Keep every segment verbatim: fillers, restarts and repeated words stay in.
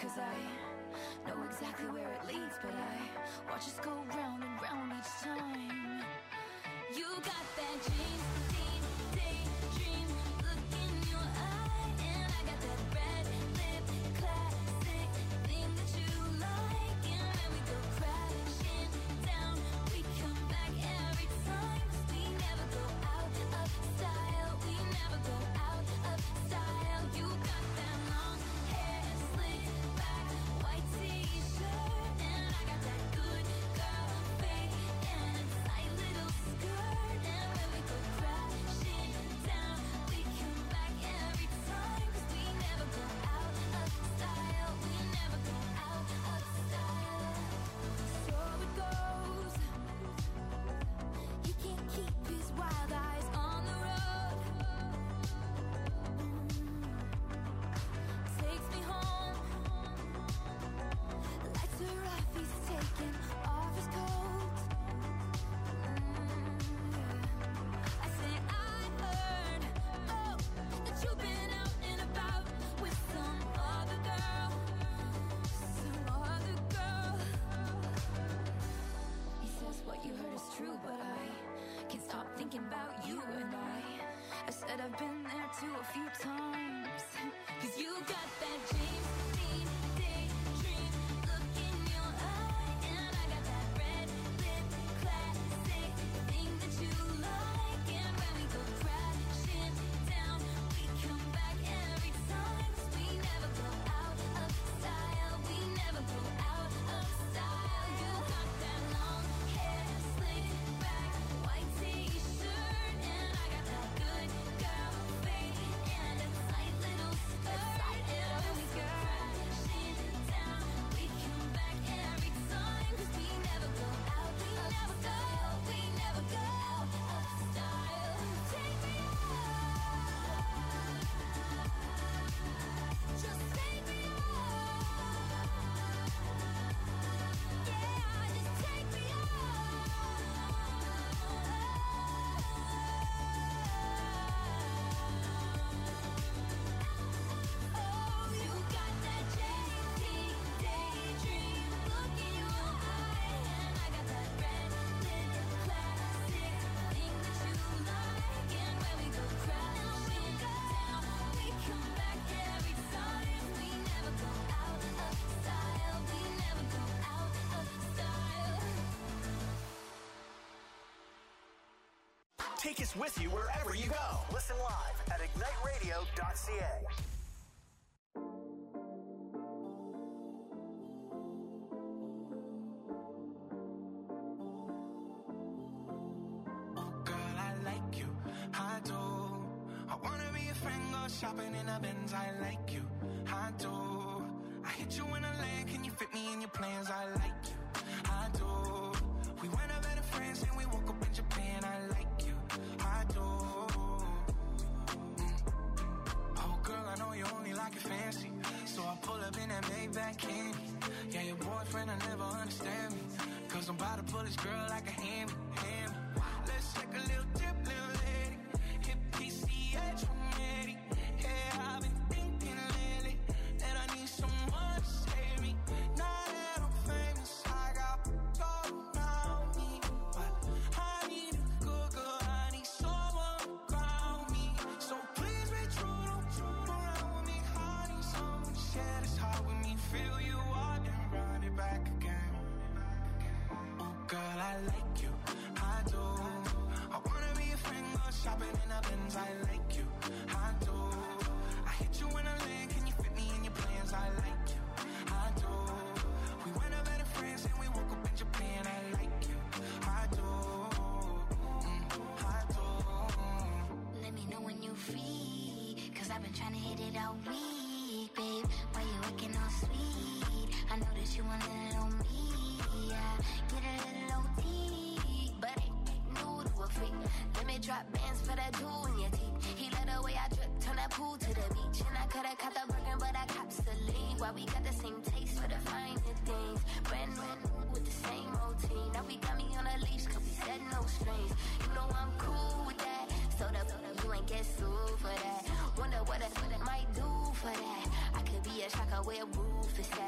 Cause I know exactly where it leads, but I watch us go round and round each time. You got that dream, deep, daydream look in your eye, and I got that red lip classic thing that you like. And when we go crashing down, we come back every time. 'Cause we never go out of style, we never go out of style. You got that long hair slicked back, white t-shirt, and I got that good girl fade and tight little skirt. And when we go crashing down, we come back every time. 'Cause we never go out of style, we never go out of style. So it goes, he can't keep his wild eyes on the road. Takes me home, lights are off, he's taking off his coat. I say I heard, oh, that you've been out and about with some other girl, some other girl. He says what you heard is true, but I can't stop thinking about you. And I, I said I've been there too a few times. 'Cause you got that James Dean daydream look in your eye, and I got that red lip classic thing that you like. And when we go crashing down, we come back every time. 'Cause we never go out of style, we never go out of style. You got that long hair slicked back, white t-shirt, and I got that good girl fade and a tight little skirt. And when we go crashing down, we come back every time. 'Cause we never go out of style, we never go out of style. Take me out, just take me out. Yeah, just take me out. Oh, you got that J T daydream look in your eye, and I got that red lip classic thing that you like. And when we go crashing down, we come back every time. We never go out of style, we never go out of style. Take us with you wherever you go. Listen live at ignite radio dot c a. Girl, I like you, I do. I wanna be a friend, go shopping in a Benz. I like you, I do. I hit you in a land, can you fit me in your plans? I like you, I do. We went up better friends and we woke up in Japan. I like you, I do. Mm. Oh girl, I know you only like it fancy, so I pull up in that Maybach candy. Yeah, your boyfriend will never understand me, 'cause I'm about to pull this girl like a hand, hand. Let's take a little dip, little lady. Hit P C H from Eddie. Yeah, I've been thinking lately that I need someone to save me. Now that I'm famous, I got gold around me, but I need a good girl, I need someone to ground me. So please be true, don't true around with me. I need someone to share this heart with me. Feel you out and run it back again. Oh girl, I like you, I do. I wanna be a friend, go shopping in a Benz. I like you, I do. I hit you in a land, can you fit me in your plans? I like you, I do. We went up better friends and we woke up in Japan. I like you, I do. Mm, I do. Let me know when you free, 'cause I've been trying to hit it all week, babe. Why you looking all sweet? I know that you want a little me, yeah. Get a little O T, but ain't new to a freak. Let me drop bands for that jewel in your teeth. He let the way I drip, turn that pool to the beach. And I could've caught the Birkin, but I cops the lead. Why we got the same taste for the finer things. Brand new with the same routine. Now we got me on a leash, 'cause we said no strings. You know I'm cool with that, so the you ain't get sued for that. Wonder what I might do for that. I could be a shocker where roof is at.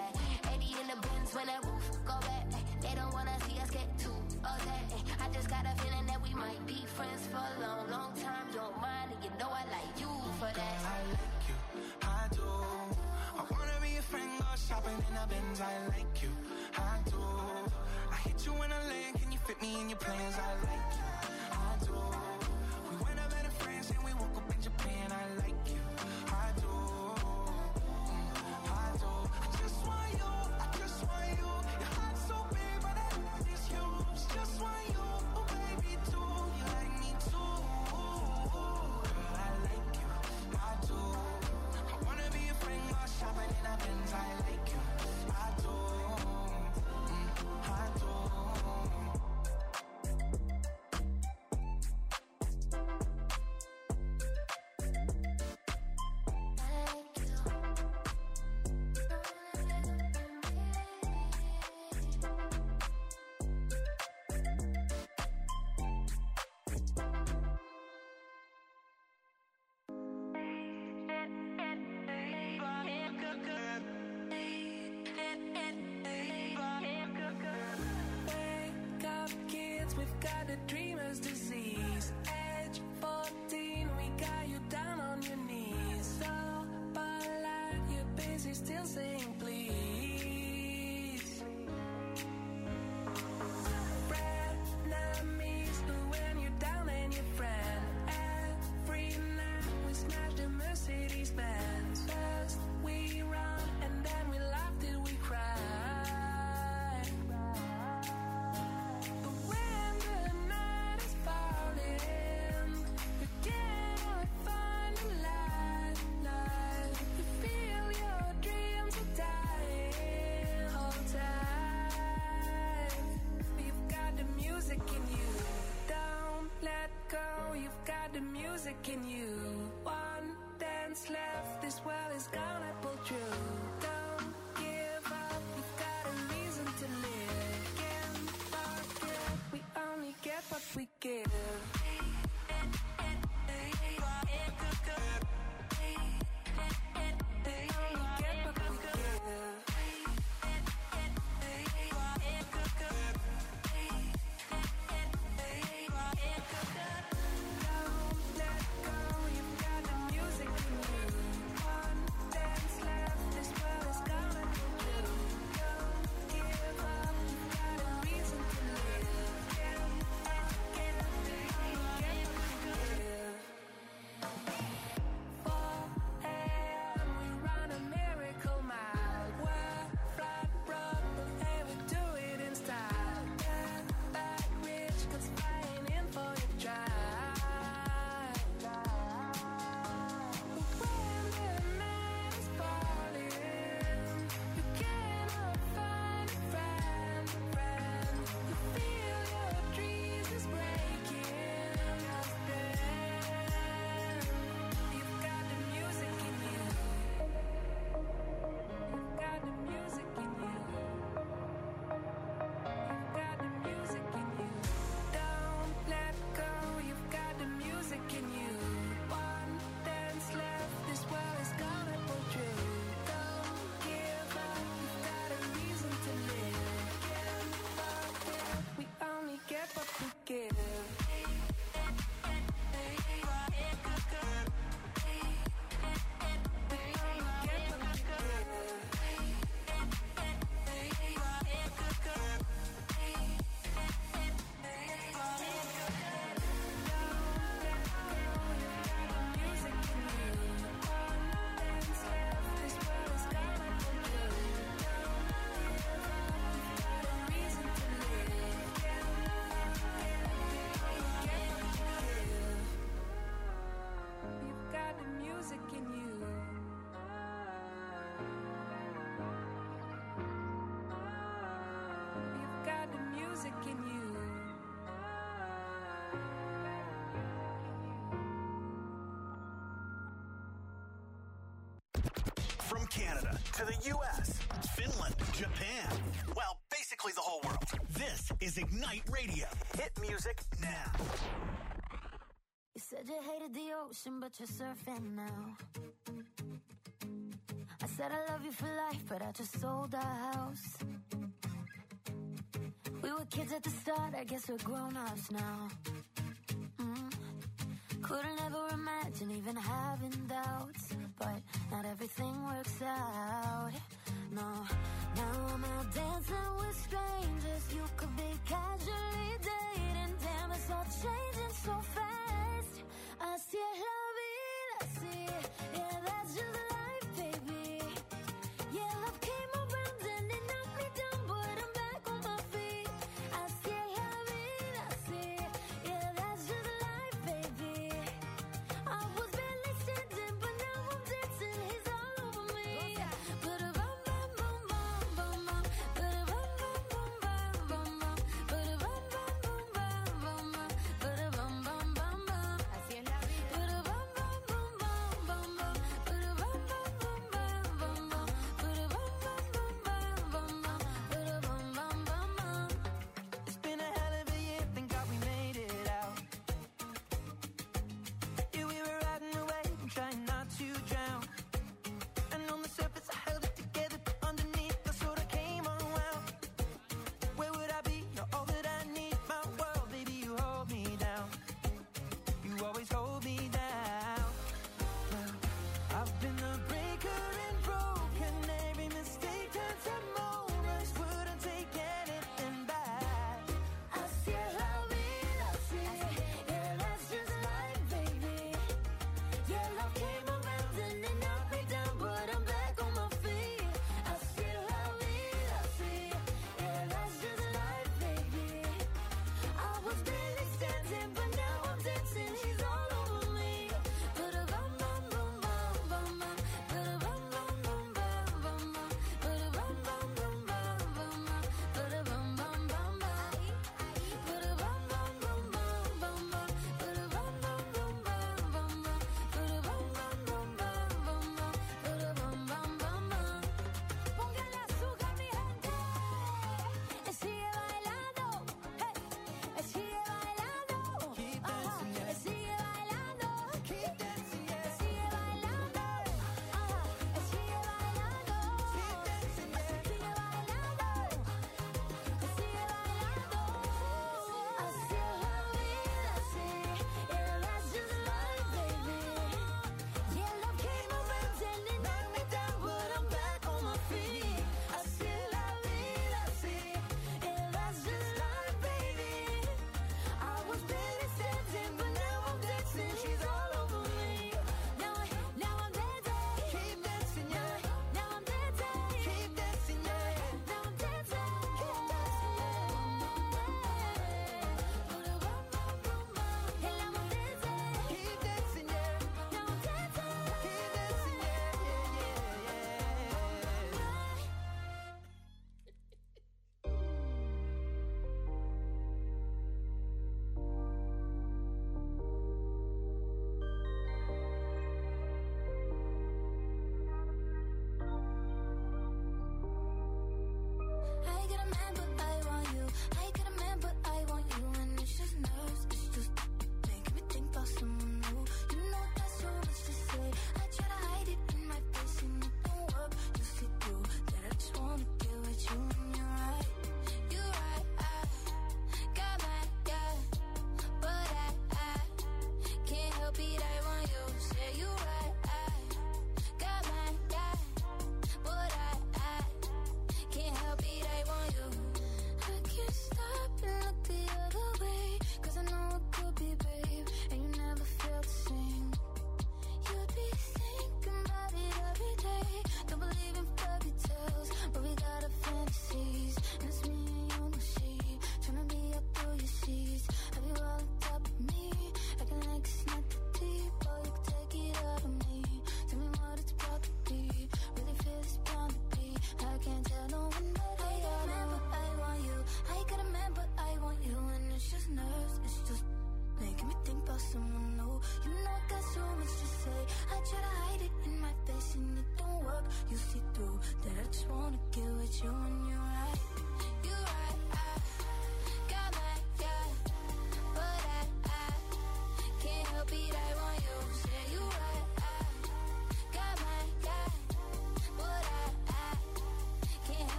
Cause when that roof go back, they don't wanna see us get too upset. I just got a feeling that we might be friends for a long, long time. You don't mind, and you know I like you for that. Girl, I like you, I do. I wanna be a friend, go shopping in a Benz. I like you, I do. I hit you in a lane, can you fit me in your plans? I like you, I do. We went up better friends and we woke up in Japan. I like you, I do. I do. I just want you, I just want you. Your heart's so big, but I love is huge. Just want you, oh baby, too. You like me too. Girl, I like you, I do. I wanna be a friend, go shopping in a Benz. I like you, I do. Mm, I do. Wake up, kids, we've got the dreamer's disease. Age fourteen, we got you down on your knees. So, polite, you're busy still saying please. Frenemies, who when you're down and your friend. Every night we smash the Mercedes Benz. First we run and then we laugh till we cry. But when the night is falling, you cannot find the light, light. You feel your dreams are dying. Hold tight. You've got the music in you. Don't let go. You've got the music in you. One dance left. This world is gonna pull through. Don't give up. You've got a reason to live. Can't forget. We only get what we give. They only get what we give. Don't let go, you've got the music in you. One dance left, this world is gonna go through. Don't give up, you've got a reason to live. Can't forget, they only get what we give. four a.m. we run a miracle mile. We're flat broke, but hey, we do it in style. Get back rich, cause flying in for your drive. But when the night is falling, you cannot find a friend, friend. You feel your dreams is breaking. Just then, you've got the music in you. You've got the music in you. You've got the music in you. Don't let go. You've got the music in you. One dance left. This world is gonna pull through. Don't give up. You've got a reason to live. Can't forget. We only get what we give. We only get what we give. You've got the music in you. You've got the music in you. From Canada to the U S, Finland, Japan. Well, basically the whole world. This is Ignite Radio. Hit music now. You said you hated the ocean, but you're surfing now. I Said I love you for life, but I just sold our house. We were kids at the start, I guess we're grown-ups now. Mm. Couldn't ever imagine even having doubts, but not everything works out. No, now I'm out dancing with strangers. You could be casually dating. Damn, it's all changing so fast. I see la vida, see, yeah, that's just life, baby. Yeah, love came around and it knocked me down, but I'm back on my feet. I see la vida, see, yeah, that's just life, baby. I was barely standing, but now I'm dancing. He's all over me. But a bum bum bum bum bum bum, but a bum bum bum bum bum bum,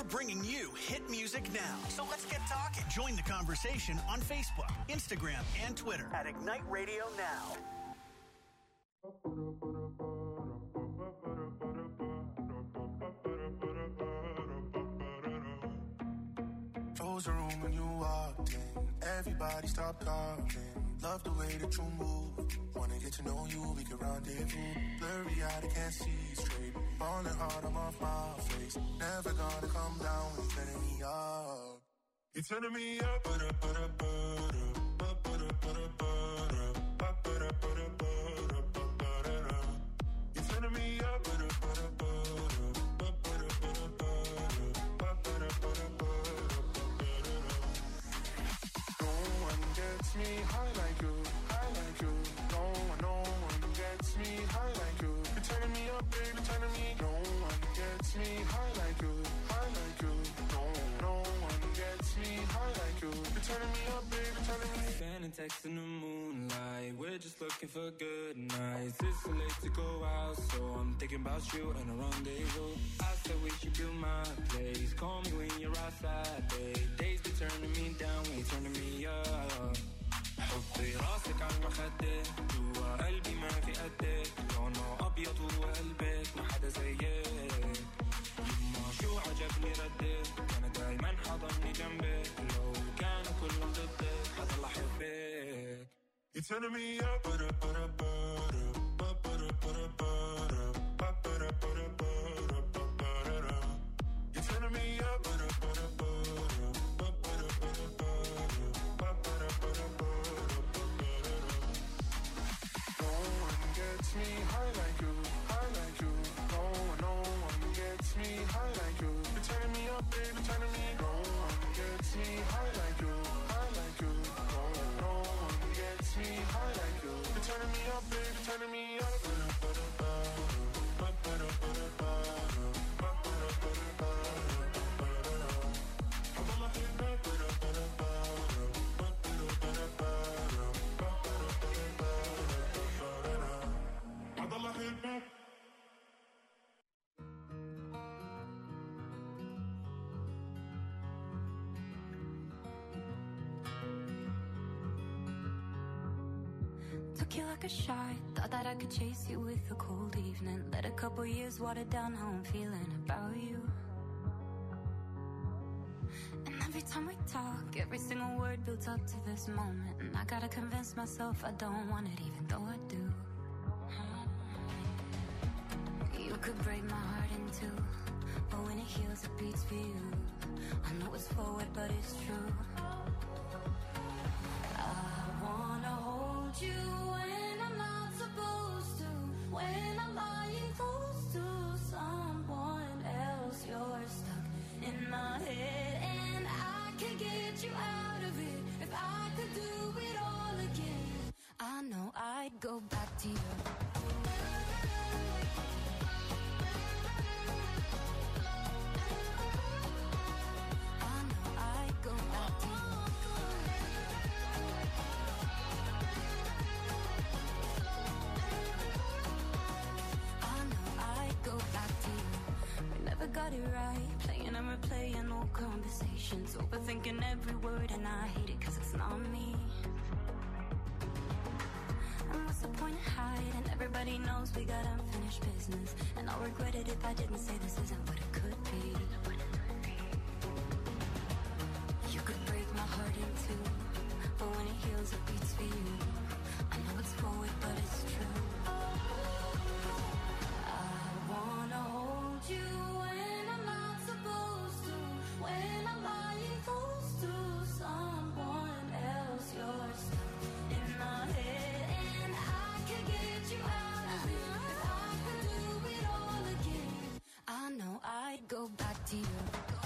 We're bringing you hit music now. So let's get talking. Join the conversation on Facebook, Instagram, and Twitter at Ignite Radio Now. Close the room when you walked in. Everybody stop talking. Love the way that you move. Wanna get to know you, we can rendezvous. Blurry eyed, I can't see straight. Falling hard, I'm off my face. Never gonna come down, you're turning me up. You're turning me up. Ba-da, ba-da, ba-da, ba-da, ba-da, ba-da, ba-da, ba-da, ba-da, ba-da. You're turning me up. Ba-da, ba-da, ba-da, ba-da, ba-da, ba-da, ba-da, ba-da, ba-da. No one gets me high like you, high like you. No one, no one gets me high like you. You're turning me up, baby, turning me. No one gets me high like you, high like you. No, no one gets me high like you. You're turning me up, baby, turning me. Sending texts in the moonlight. We're just looking for good nights. It's so late to go out, so I'm thinking about you and a rendezvous. I said we should do my place. Call me when you're outside, babe. Days be turning me down, when you're turning me up. حطي راسك على المخدة جوا قلبي ما في قدك لونه أبيض وقلبك ما حدا زيك يما شو عجبني ردك أنا دايما حضني جنبك لو كانوا كلهم ضدك حضل أحبك. You're turning me up. Ba-da, ba-da, ba-da, ba-da, ba-da, ba-da, ba-da, ba-da, ba-da, ba-da. You're turning me up. Ba-da, ba-da, ba-da, ba-da, ba-da, ba-da, ba-da, ba-da, ba-da, ba-da. No one gets me high like you, high like you. No one, no one gets me high like you. You're turning me up, baby, turning me. No one gets me high like you, high like you. No, no one gets me high like you. You're turning me up, baby, turning me up. Took you like a shot, thought that I could chase you with a cold evening. Let a couple years water down how I'm feeling about you. And every time we talk, every single word builds up to this moment. And I gotta convince myself I don't want it, even though I do. You could break my heart in two, but when it heals it beats for you. I know it's forward but it's true. I wanna hold you when I'm not supposed to, when I'm lying close to someone else. You're stuck in my head and I can get you out of it. If I could do it all again, I know I'd go back to you. I know I'd go back to you. Got it right, playing and replaying old conversations, overthinking every word, and I hate it cause it's not me. And what's the point of hiding? Everybody knows we got unfinished business, and I'll regret it if I didn't say this isn't what it could be. You could break my heart in two, but when it heals it beats for you. I know it's forward but it's true. I wanna hold you when I'm not supposed to, when I'm lying close to someone else. You're stuck in my head and I can get you out of it. If I could do it all again, I know I'd go back to you.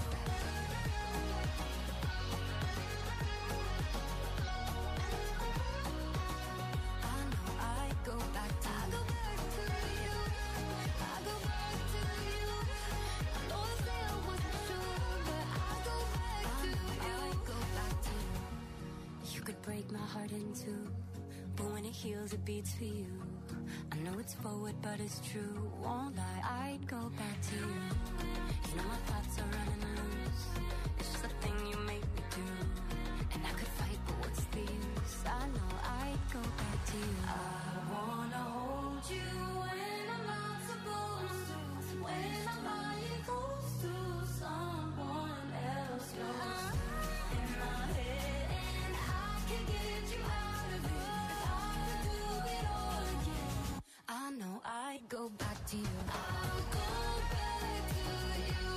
I know I'd go back to you. I go back to you. I go back to you. I know I said I wasn't sure, but I go back to you. I go back to you. You could break my heart in two, but when it heals it beats for you. I know it's forward but it's true, won't lie, I'd go back to you. You know my thoughts are running loose, It's just a thing you make me do. And I could fight, but what's the use? I know I'd go back to you. I wanna hold you when I'm not supposed to. When my body goes to someone else, yours in my head, and I can get you out of it. I could do it all again. I know I'd go back to you. I'll go back to you.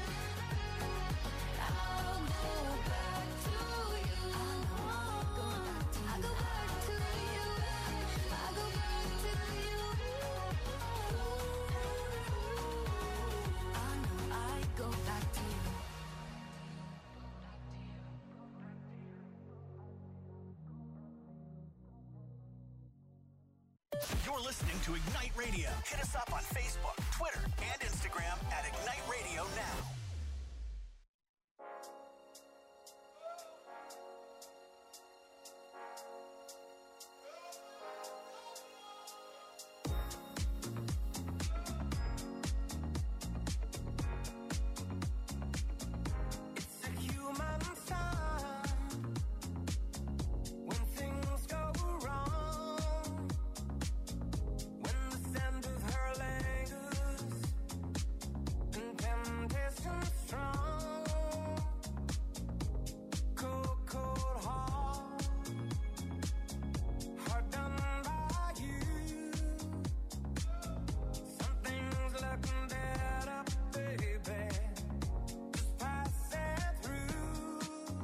I'll go back to you. I know I'll go back to you. I'll go back to you. I'll go back to you. I know I'd go back to you. You're listening to Ignite Radio. Hit us up on Facebook, Twitter, and Instagram at Ignite Radio Now. It's a human sign when things go wrong, when the scent of her lingers and temptation strong. Cold, cold heart, hard done by you. Something's looking better, baby. Just pass it through.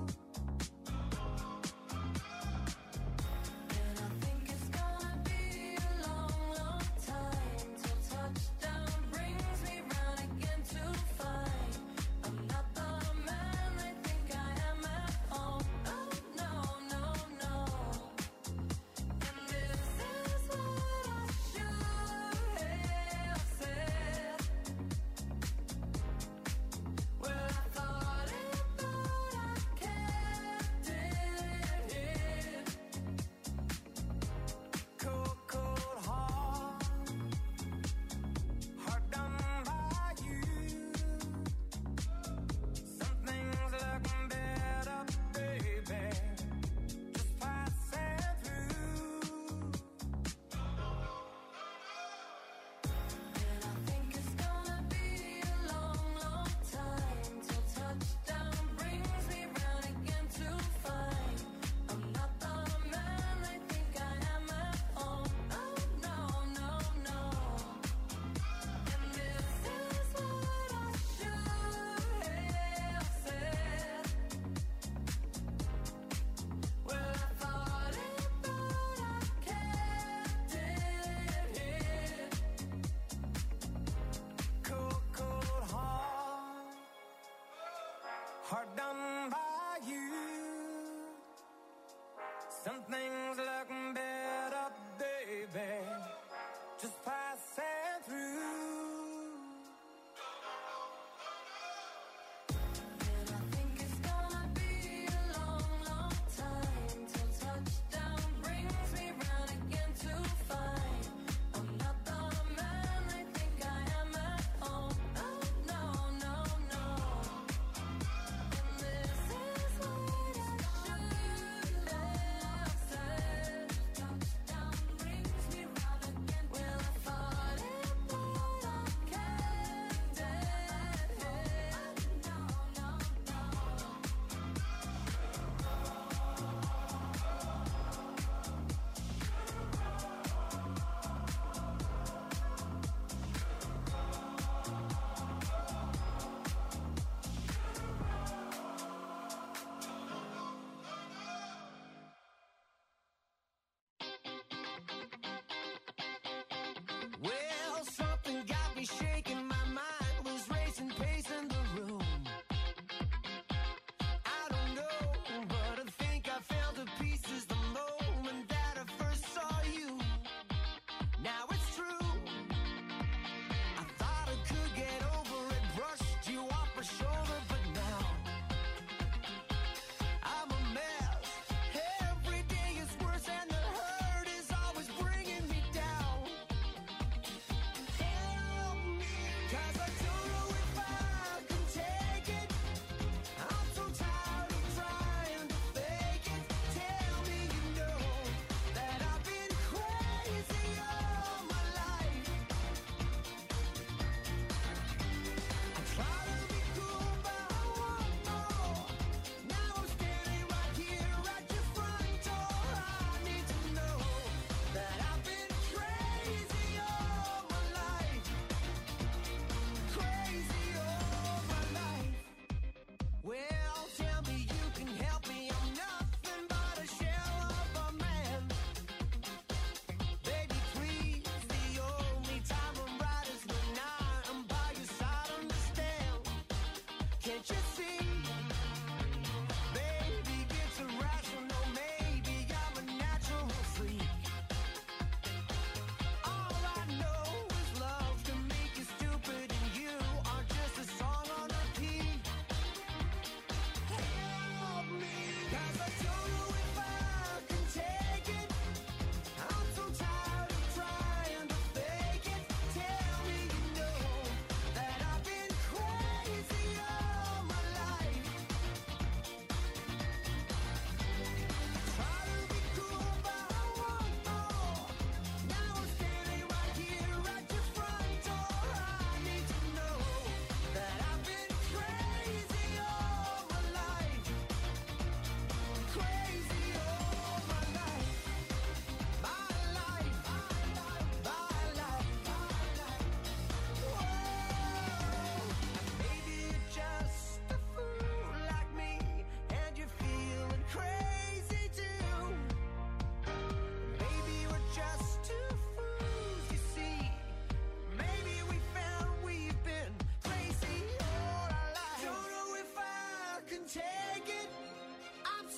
And I think it's gonna be a long, long time till touchdown brings me round again to find I'm not the man they think I am at home. Oh no, no, no. And this is what I should have said. Well, I thought it, but I kept it hid. Cold, cold heart, hard done by you. Something's looking better, baby. Just pass it through. And I think it's gonna be a long, long time till touchdown brings me round again to find I'm not the man they think I am at home. Oh no, no, no. And this is what I should have said. Well, I thought it, but I kept it hid. Cold, cold heart, hard done by you. Something's looking better, baby. Just pass it through. And I think it's gonna be a long, long time till touchdown brings me round again to find I'm not the man they think I am at home. Oh no, no, no. And this is what I should have said.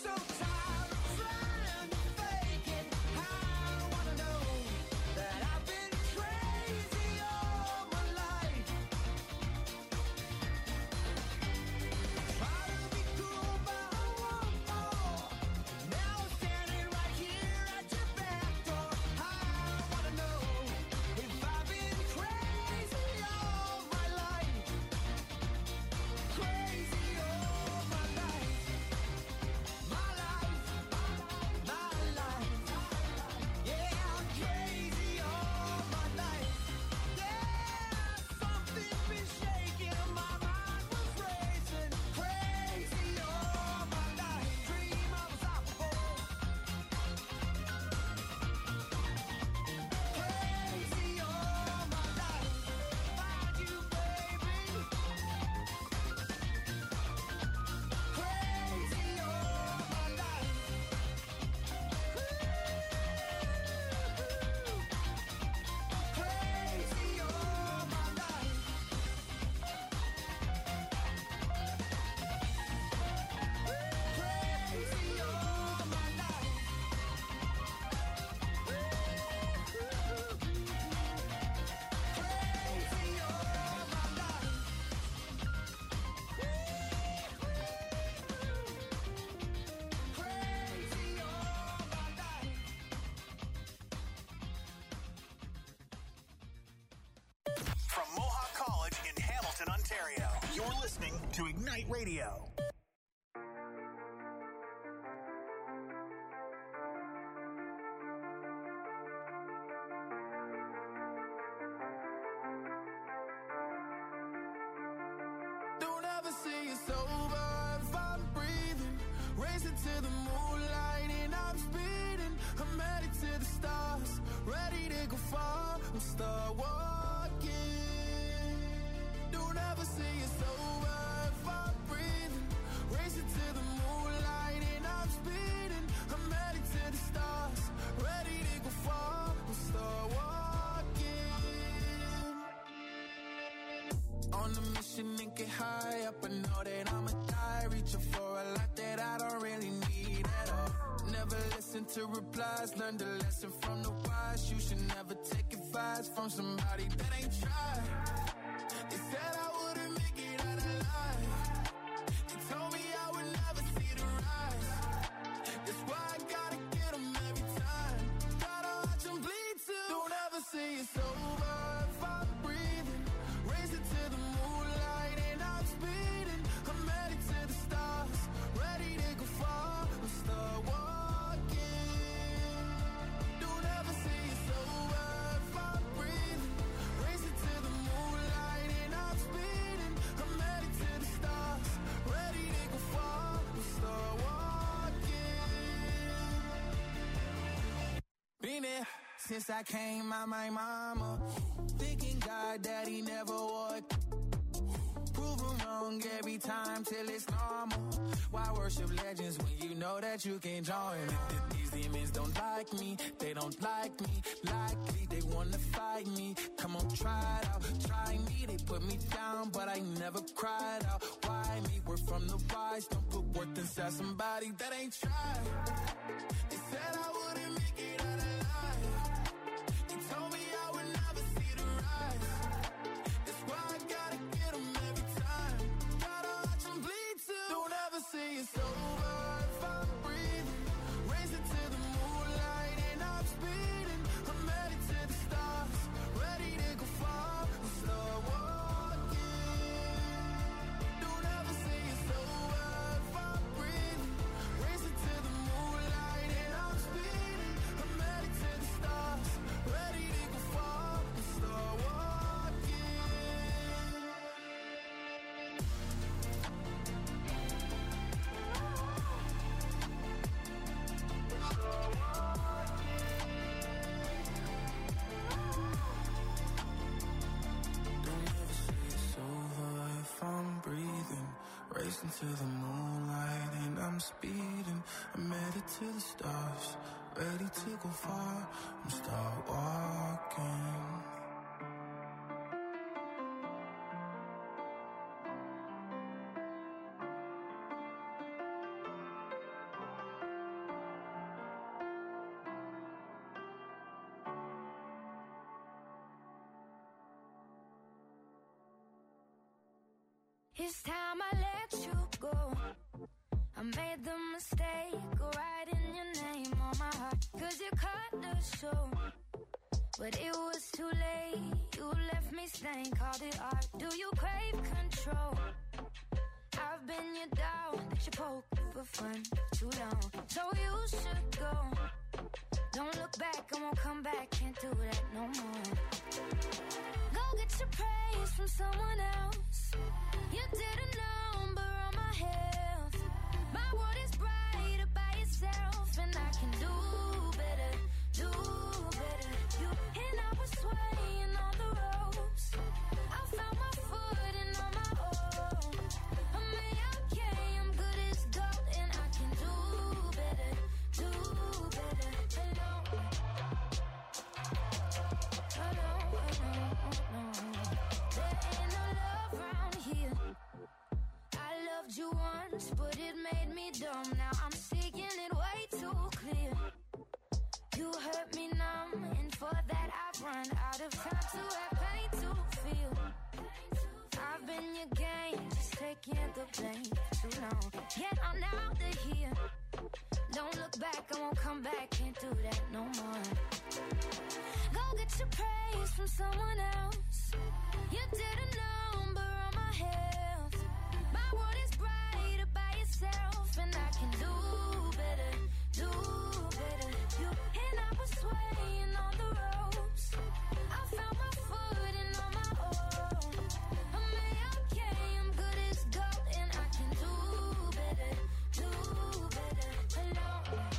so tired of trying to fake it. I wanna know that I've been crazy all my life. Try to be cool, but I want more. Now I'm standing right here at your back door. I wanna know if I've been crazy all my life. Crazy all my life. My life, my life. Yeah, I'm crazy all my life. Yeah, something's been shaking. My mind was racing. Crazy all my life. Dream unstoppable. Crazy all my life. Find you, baby. Crazy all my life. Crazy all my life. Crazy all my life. Crazy all my life. Crazy all my life. From Mohawk College in Hamilton, Ontario, you're listening to Ignite Radio. Don't ever say it's over if I'm breathing. Racing to the moonlight and I'm speeding. I'm headed to the stars, ready to go far. I'm start walking. Don't ever say it's over if I'm breathing. Racing to the moonlight and I'm speeding. I'm headed to the stars, ready to go far. I'm start walking. On a mission and get high up, I know that I'ma die. Reaching for a lot that I don't really need at all. Never listen to replies, learn the lesson from the wise. You should never take advice from somebody that ain't tried. They said I wouldn't make it out alive. They told me I would never see the rise. That's why I gotta get 'em every time. Gotta watch 'em bleed too. Don't ever say it's over if I'm breathing. Racing to the moonlight and I'm speeding. I'm headed to the stars, ready to go far. I'm start walking. Don't ever say it's over if I'm breathing. Racing to the moonlight and I'm speeding. I'm headed to the stars, ready to go far. I'm start walking. Been there since I came out my mama. Thinking God that he never would. Proven wrong every time till it's normal. Why worship legends when you know that you can join? These demons don't like me, they don't like me. Likely they wanna fight me. Come on, try it out, try me. They put me down, but I never cried out. Why me? We're from the wise, don't put worth inside somebody that ain't tried. They said I wouldn't make it out alive. They told me I would never see the rise. That's why I gotta get 'em every time. Gotta watch 'em bleed too. Don't ever say it's over if I'm breathing. Racing to the moonlight and I'm speeding. I'm headed to the stars, ready to go far. I'm start walking. Don't ever say it's over if I'm breathing. Racing to the moonlight and I'm speeding. I'm headed to the stars, ready to go far. I'm start walking. Don't ever say it's over if I'm breathing. Racing to the moonlight and I'm speeding. I'm headed to the stars, ready to go far. I'm start walking. It's time I let you go. I made the mistake of writing your name on my heart, cause you cut the show. But it was too late, you left me stained, called it art. Do you crave control? I've been your dog that you poke for fun too long. So you should go. Don't look back, I won't come back, can't do that no more. Go get your praise from someone else. You did a number on my health. My world is brighter by itself, and I can do better, do better. You and I were swaying on the ropes. I found my footing on my own. I'm okay, I'm good as gold, and I can do better, do better. Hello, hello, hello, hello. There ain't no love around here. I loved you once, but it made me dumb. Now I'm seeing it way too clear. You hurt me numb, and for that I've run out of time to have pain to feel. I've been your game, just taking the blame too long. Yet I'm out of here. Don't look back, I won't come back, can't do that no more. Go get your praise from someone else. You did a number on my health. My world is brighter by itself, and I can do better, do better. You and I were swaying on the ropes. I found my footing on my own. I'm okay, I'm good as gold, and I can do better, do better. Hello.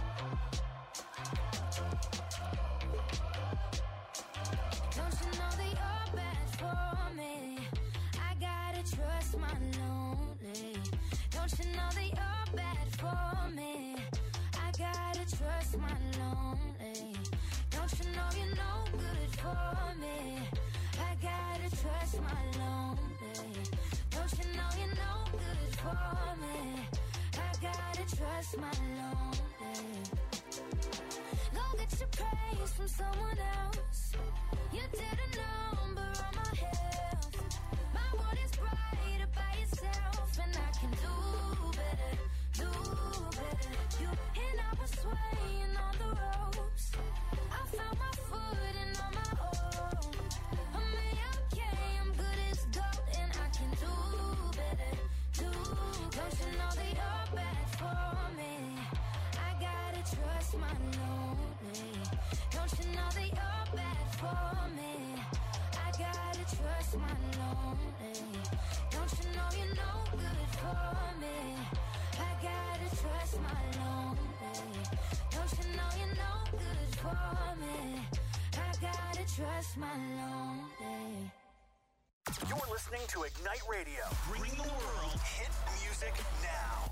Don't you know that you're bad for me? I gotta trust my lonely. Don't you know that you're bad for me? I gotta trust my lonely. Don't you know you're no good for me? I gotta trust my lonely. Don't you know you're no good for me? I gotta trust my lonely. Go get your praise from someone else. You did a number on my health. My world is brighter by itself, and I can do better, do better. You and I were swaying on the ropes. I found my footing on my own. I'm okay, I'm good as gold, and I can do better, do. Don't you know that you're bad for me? I gotta trust my lonely. Don't you know that you're bad for me? I gotta trust my lonely. Don't you know you're no good for me? I gotta trust my lonely. Don't you know you're no good for me? I gotta trust my lonely. You're listening to Ignite Radio, bringing the world hit music now.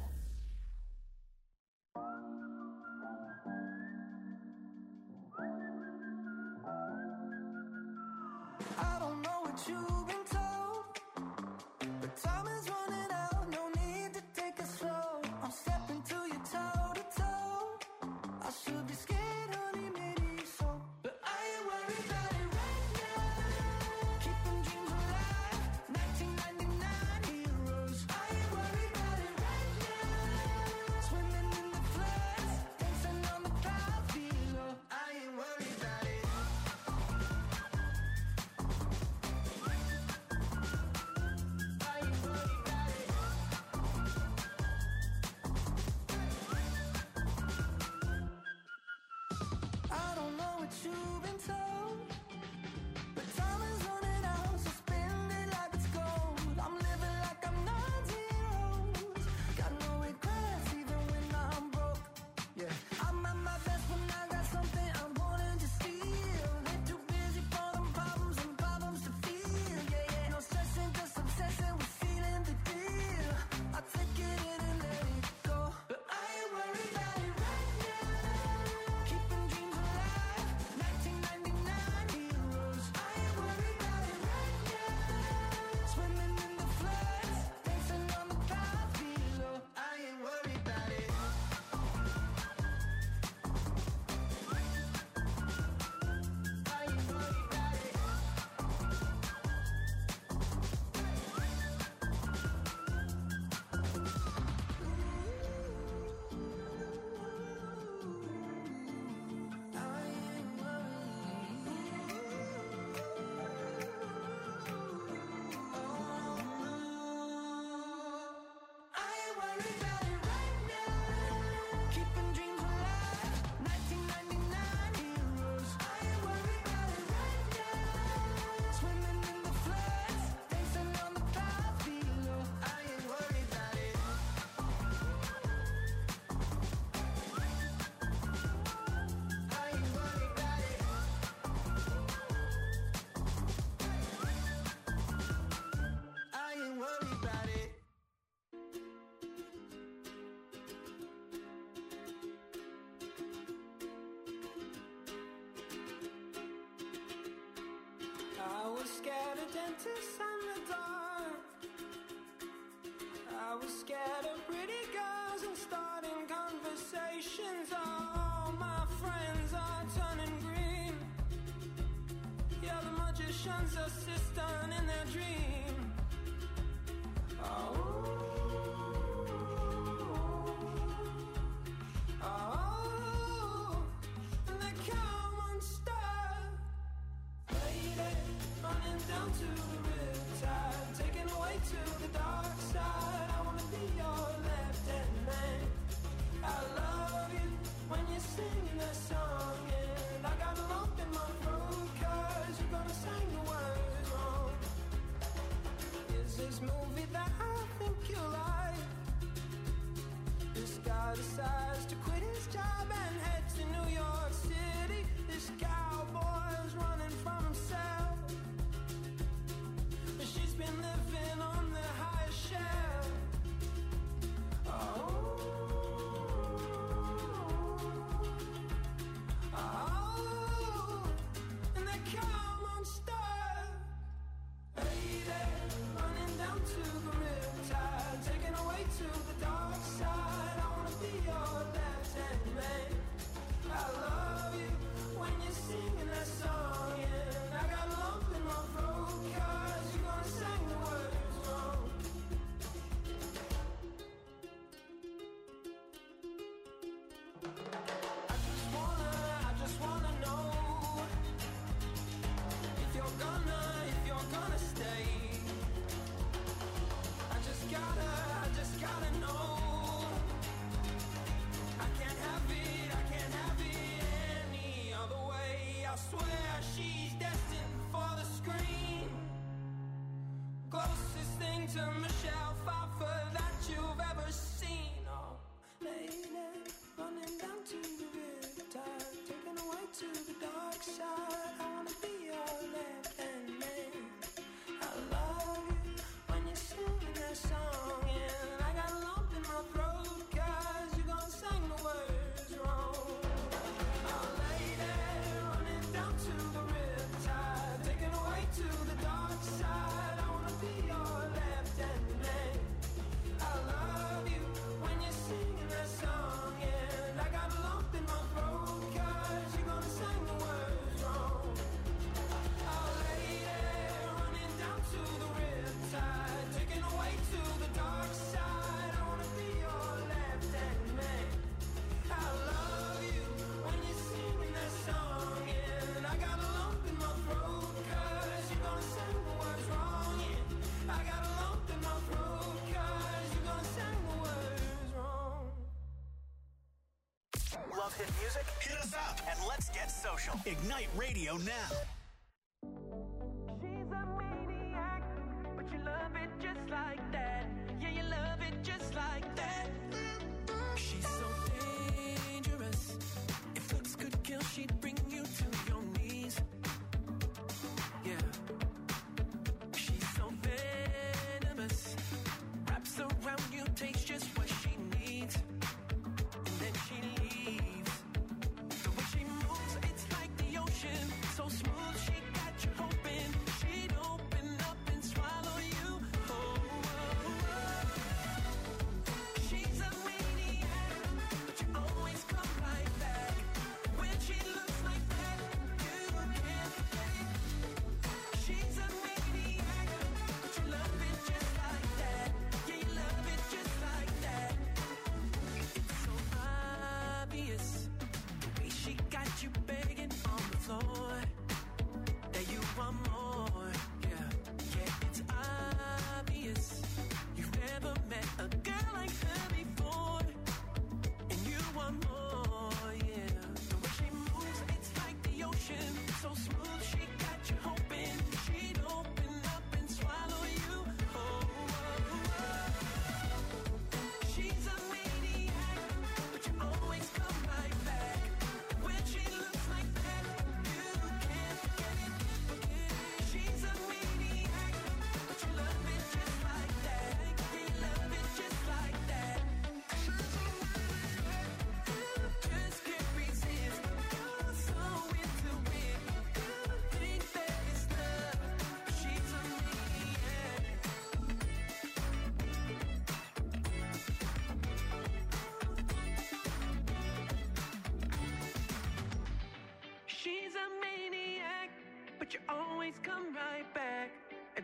I don't know what you've been told, but time is running out, no need to take it slow. I'm stepping to you toe to toe. I should be scared, honey, maybe so, but I ain't worried about it right now. Keeping dreams alive, nineteen ninety-nine heroes. I ain't worried about it right now. Swimming in the floods, dancing on the clouds below. I ain't worried about it. was scared of dentists and the dark. I was scared of pretty girls and starting conversations. All my friends are turning green. Yeah, the magician's assistant in their dream. Oh, oh, and they come unstuck. Lady, running down to the riptide, taken away to the dark side. I wanna be your left-hand man. I love you when you're singing that song, and I got a lump in my throat 'cause you're gonna sing the words wrong. Is this movie that I think you like? This guy decides to quit his job and head to New York City. This cowboy's running from himself. She's been living on the highest shelf. Oh, oh, and they come unstuck. Lady, running down to the riptide, taken away to the dark side. I wanna be your left-hand man. I love you when you're singing that song, and I got a lump in my throat 'cause you're gonna sing the words wrong. I just wanna, I just wanna know if you're gonna, if you're gonna stay. I just gotta, I just gotta know. I can't have it, I can't have it any other way. I swear she's destined for the screen. Closest thing to Michelle Pfeiffer that you've ever seen. Oh, lady, running down to the riptide, taken away to the dark side. I wanna be your left-hand man. I love you when you're singing that song, and I got a lump in my throat 'cause you're gonna sing the words wrong. Oh, lady, running down to the riptide, taken away to the dark side. I wanna be your left-hand man. I love you when you're singing that song, and I got a lump in my throat 'cause you're gonna sing the words wrong. Oh, lady, running down to the riptide, taken away to the dark side. I wanna be your left-hand man. I love you when you're singing that song, and I got a lump in my throat 'cause you're gonna sing the words wrong. Yeah, I got a lump in my throat 'cause you're gonna sing the words wrong. Love hit music? Hit us up and let's get social. Ignite Radio now. She's a maniac, but you love it just like that. Yeah, you love it just like that. She's so dangerous. If looks could kill, she'd bring you to your knees. Yeah. She's so venomous. Wraps around you, takes just what she needs. And then she leaves. The way she moves, it's like the ocean. So smooth,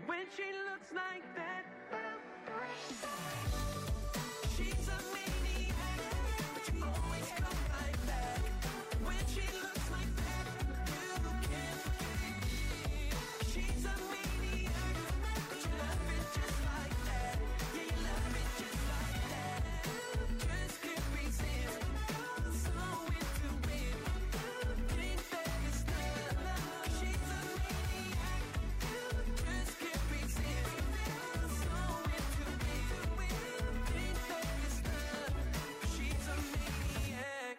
when she looks like that. She's a maniac, but you always come right back. When she looks like that, you can't forget. She's a maniac, but you love it just like that. Yeah, you love it just like that. Just can't resist, so into it. Think that it's love. She's a maniac, just can't resist, so into it. Think that it's love. She's a maniac.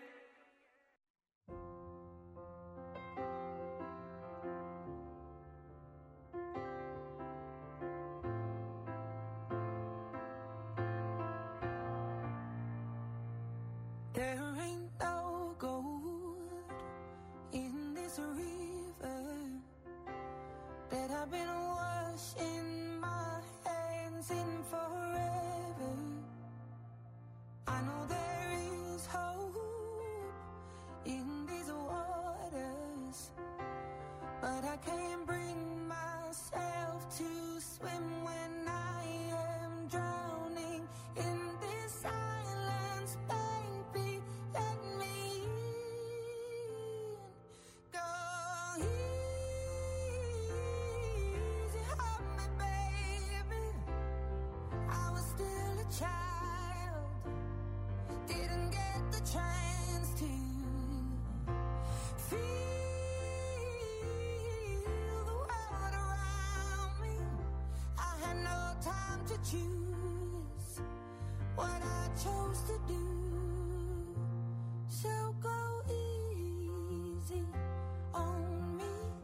There ain't no gold in this river that I've been washing my hands in forever. I know there is hope in these waters, but I can't bring myself to swim when I am drowning in this silence, baby. Let me in. Go easy on me, baby. I was still a child, didn't get the chance to feel the world around me. I had no time to choose what I chose to do. So go easy on me.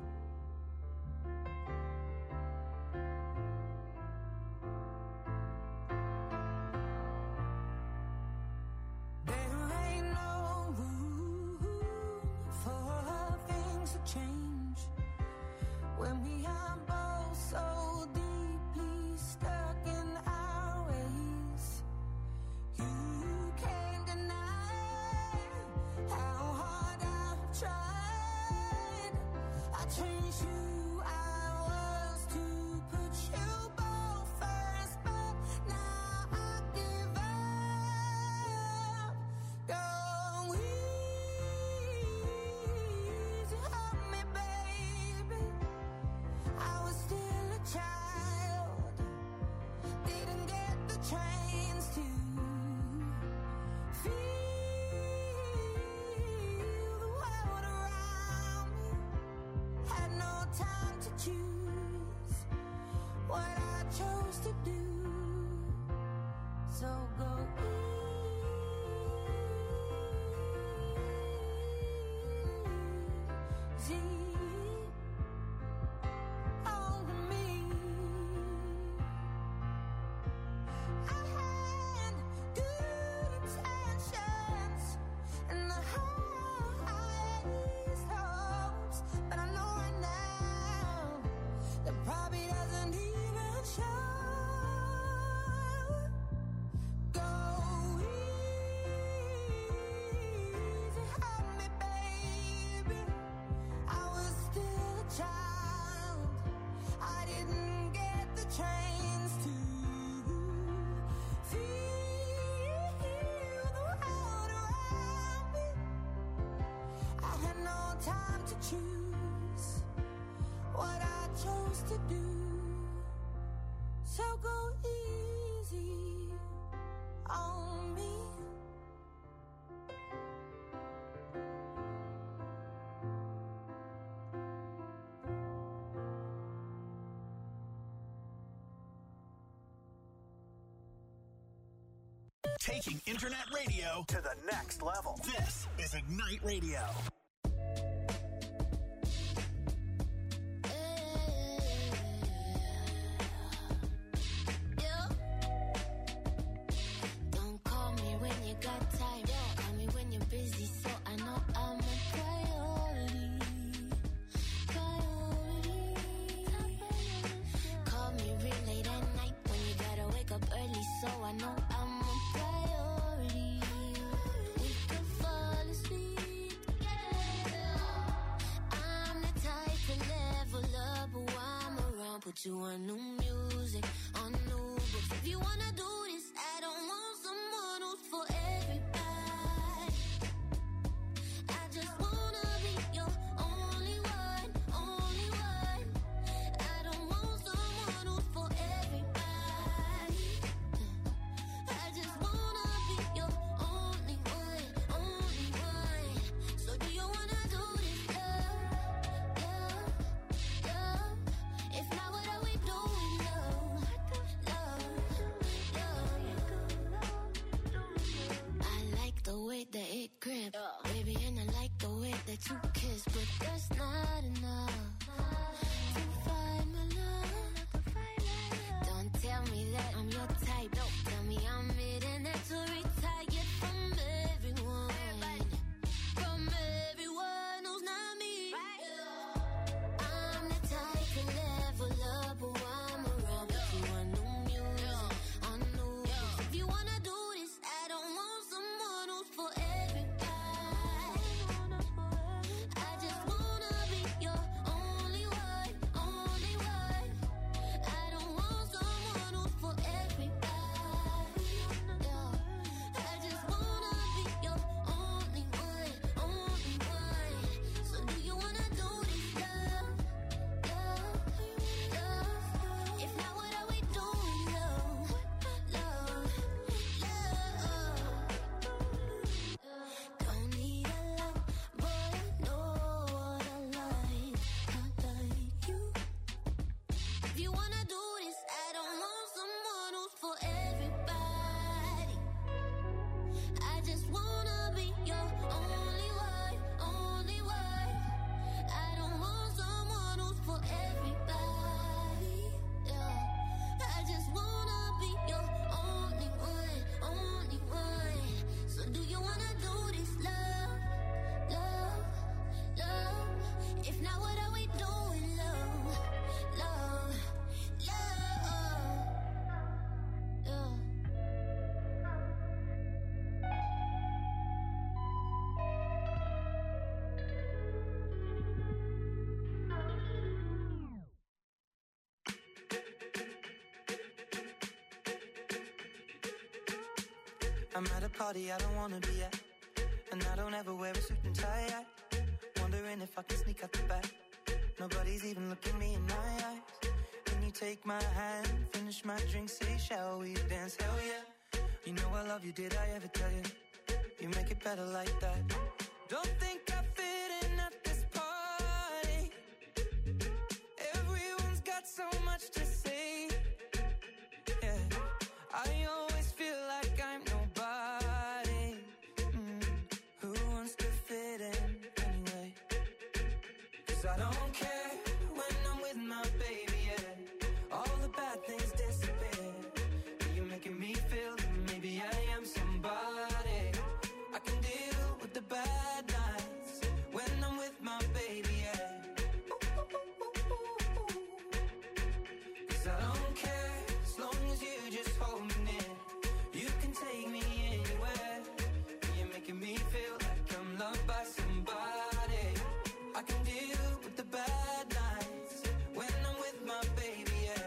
There ain't no room for things to change when we are both so deeply stuck in our ways. You can't deny how hard I've tried. I changed who I was to put you both first, but now I give up. Go easy on me, baby. I was still a child, didn't get the chance to feel the world around me. Had no time to choose what I chose to do. So go easy on me. I had good intentions and the highest hopes, but I know right now that probably doesn't even show. Go easy on me, baby. I was still a child, I didn't get the chance to feel the world around me. I had no time to choose what I chose to do. So go easy on me. Taking internet radio to the next level. This is Ignite Radio. Don't call me when you got time. Call me when you're busy, so I know I'm a priority. Priority. Call me real late at night when you gotta wake up early, so I know I'm a priority. We can fall asleep. Put you on new music, on new books. If you wanna do this, I don't want someone who's for everybody. I just wanna be your only one, only one. I don't want someone who's for everybody. I just wanna be your only one, only one. So do you wanna do this, love, love, love? If not, what are we doing, love, love, love? I like the way that it grip, baby, and I like the way that you kiss, but that's not enough to find my love. Don't tell me that I'm your type. Don't tell me I'm it and that to retire from everyone, from everyone who's not me. I'm the type to level up, but I'm around. Put you on new music, on new books. If you wanna do this, I don't want someone who's for everybody. I just wanna be your only one, only one. I don't want someone who's for everybody. Yeah. I just wanna be your only one, only one. So do you wanna do this, love, love, love? If not, what are we doing, love, love, love? Don't need a lot, but I know what I like. I like you. If you wanna do this, I don't want someone who's for everybody. I just wanna be your only one, only one. I don't want someone who's for everybody. Yeah. I just wanna be your only one, only one. So do you wanna do this, love, love, love? If not, what are we doing, love, love, love? Yeah. I'm at a party I don't wanna be at, and I don't ever wear a suit and tie. I wondering if I can sneak out the back. Nobody's even looking me in my eyes. Can you take my hand, finish my drink, say shall we dance? Hell yeah. You know I love you, did I ever tell you? You make it better like that. Don't think I fit in at this party. Everyone's got so much to say. Yeah, I always feel like I'm nobody. Mm, who wants to fit in anyway? 'Cause I don't care when I'm with my baby, yeah. All the bad things disappear. You're making me feel that maybe I am somebody. I can deal with the bad nights when I'm with my baby, yeah. 'Cause I don't care as long as you just hold me near. You can take me anywhere. You're making me feel like I'm loved by somebody. I can deal with the bad nights when I'm with my baby, yeah.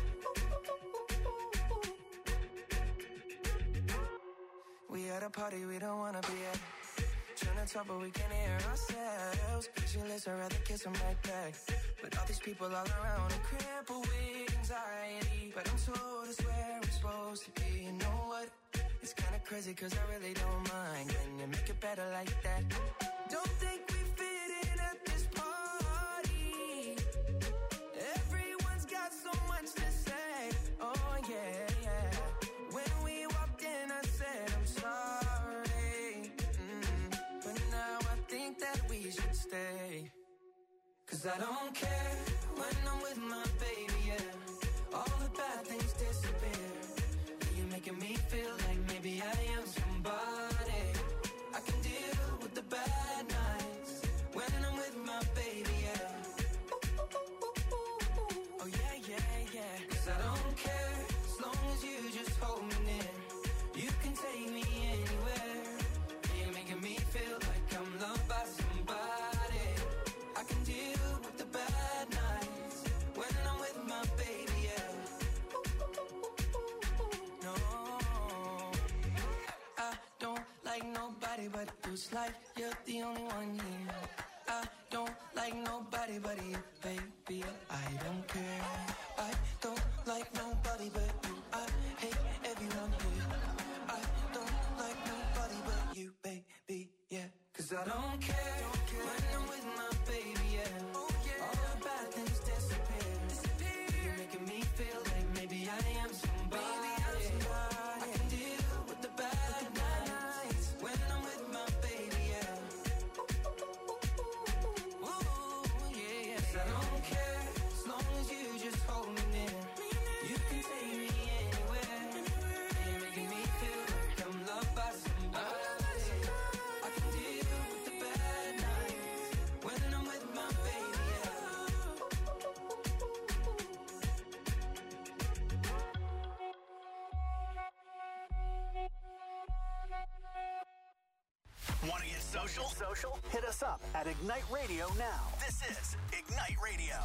We at a party we don't wanna be at. Trying to talk but we can hear ourselves. Pictureless, I'd rather kiss them right back. But all these people all around, I'm crippled with anxiety. But I'm told it's where I'm supposed to be. You know what? It's kinda crazy 'cause I really don't mind. Can you make it better like that? Don't think we fit in at this party. Everyone's got so much to say. Oh yeah, yeah. When we walked in I said I'm sorry. Mm, but now I think that we should stay. 'Cause I don't care when I'm with my baby, yeah. All the bad things disappear. You're making me feel like maybe I am somebody. I can deal with the bad nights when I'm with my baby, yeah. Oh yeah, yeah, yeah. 'Cause I don't care as long as you just hold me near. You can take me anywhere. You're making me feel like I'm loved by somebody. I can deal with the bad nights when I'm with my baby. like nobody but you. It's like you're the only one here. I don't like nobody but you, baby. I don't care. I don't like nobody but you. I hate everyone here. I don't like nobody but you, baby, yeah. Cause I don't care, don't care. When I'm with my baby, yeah. Oh, yeah. All the bad things disappear. disappear. You're making me feel like maybe I am somebody. Maybe I'm somebody. I can deal with the bad nights when I'm with my baby, yeah. Ooh, yeah, yeah. Cause I don't care as long as you just hold me near. You can take me anywhere. You're making me feel like I'm loved by somebody. I can deal with the bad nights when I'm with my baby, yeah. Want to get social? Social? Hit us up at Ignite Radio now. This is Ignite Radio.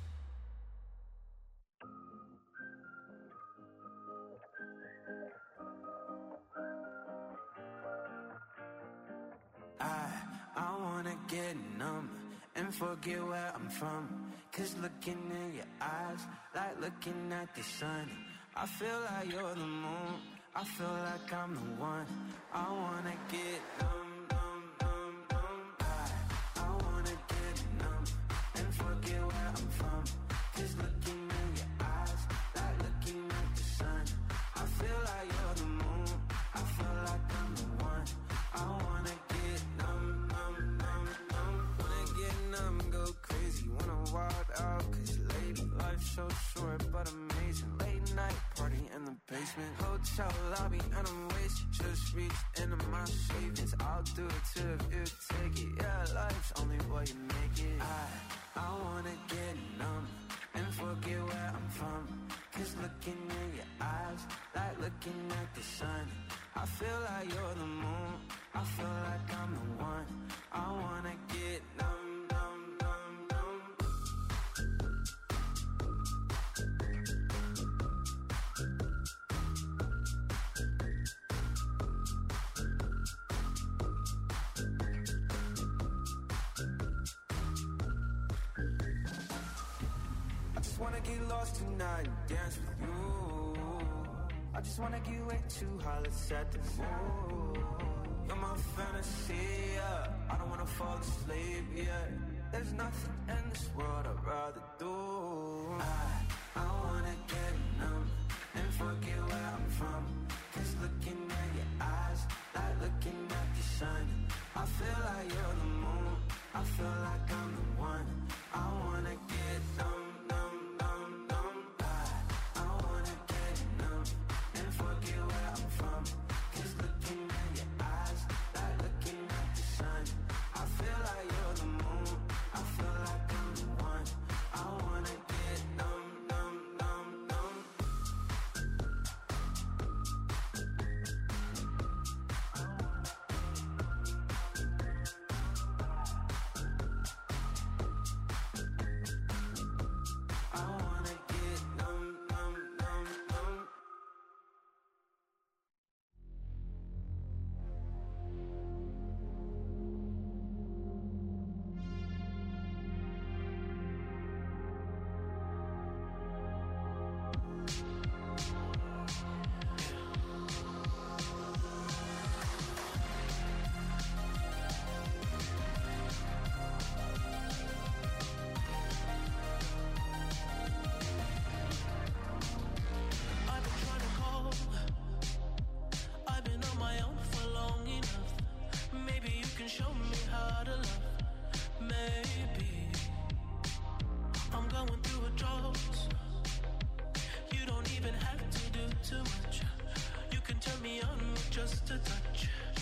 I, I wanna get numb and forget where I'm from. Cause looking in your eyes, like looking at the sun. I feel like you're the moon, I feel like I'm the one. I wanna get numb, numb, numb, numb. I, I wanna get numb and forget where I'm from. Cause looking in your eyes, like looking at the sun. I feel like you're the moon, I feel like I'm the one. I wanna get numb, numb, numb, numb. Wanna get numb, go crazy, wanna wild out. Cause lady, life's so short but amazing. Late night party in the basement, hotel lobby and I'm wasted. Just reached into my savings, I'll do it too if you take it. Yeah, life's only what you make it. I, I wanna get numb and forget where I'm from. Cause looking in your eyes, like looking at the sun. I feel like you're the moon, I feel like I'm the one. I wanna get numb, numb, numb, numb. I just wanna get lost tonight and dance with you. I just wanna get way too high, let's set the mood. You're my fantasy, yeah. I don't wanna fall asleep, yeah. There's nothing in this world I'd rather do. I, I wanna get numb and forget where I'm from. Cause looking at your eyes, like looking at the sun. I feel like you're the moon, I feel like I'm the one. I wanna